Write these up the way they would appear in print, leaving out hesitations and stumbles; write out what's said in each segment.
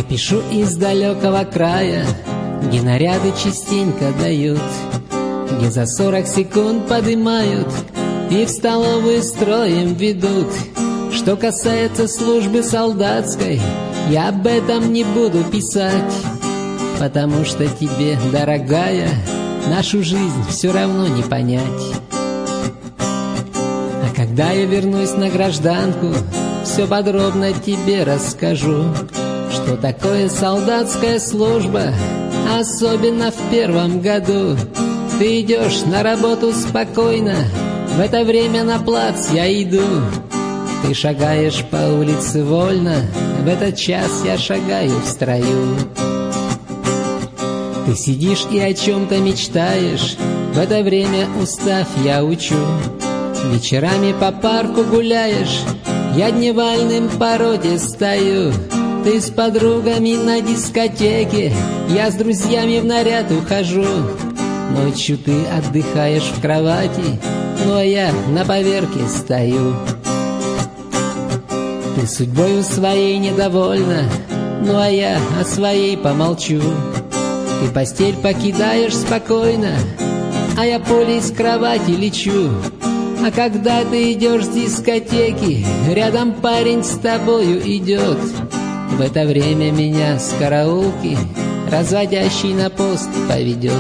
Я пишу из далекого края, где наряды частенько дают, где за 40 секунд подымают и в столовую строем ведут. Что касается службы солдатской, я об этом не буду писать, потому что тебе, дорогая, нашу жизнь все равно не понять. А когда я вернусь на гражданку, все подробно тебе расскажу, что такое солдатская служба, особенно в первом году. Ты идешь на работу спокойно, в это время на плац я иду. Ты шагаешь по улице вольно, в этот час я шагаю в строю. Ты сидишь и о чем-то мечтаешь, в это время устав я учу. Вечерами по парку гуляешь, я дневальным по роте стою. Ты с подругами на дискотеке, я с друзьями в наряд ухожу. Ночью ты отдыхаешь в кровати, ну а я на поверке стою. Ты судьбою своей недовольна, ну а я о своей помолчу. Ты постель покидаешь спокойно, а я поле из кровати лечу. А когда ты идешь с дискотеки, рядом парень с тобою идет. В это время меня с караулки разводящий на пост поведет.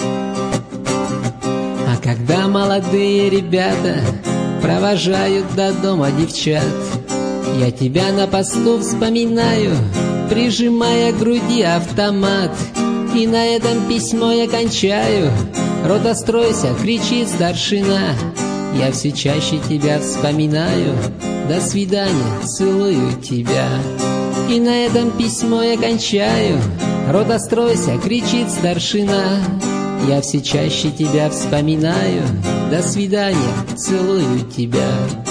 А когда молодые ребята провожают до дома девчат, я тебя на посту вспоминаю, прижимая к груди автомат. И на этом письмо я кончаю. Рота, стройся, кричит старшина. Я все чаще тебя вспоминаю. До свидания, целую тебя. И на этом письмо я кончаю. Рота, стройся, кричит старшина. Я все чаще тебя вспоминаю. До свидания, целую тебя.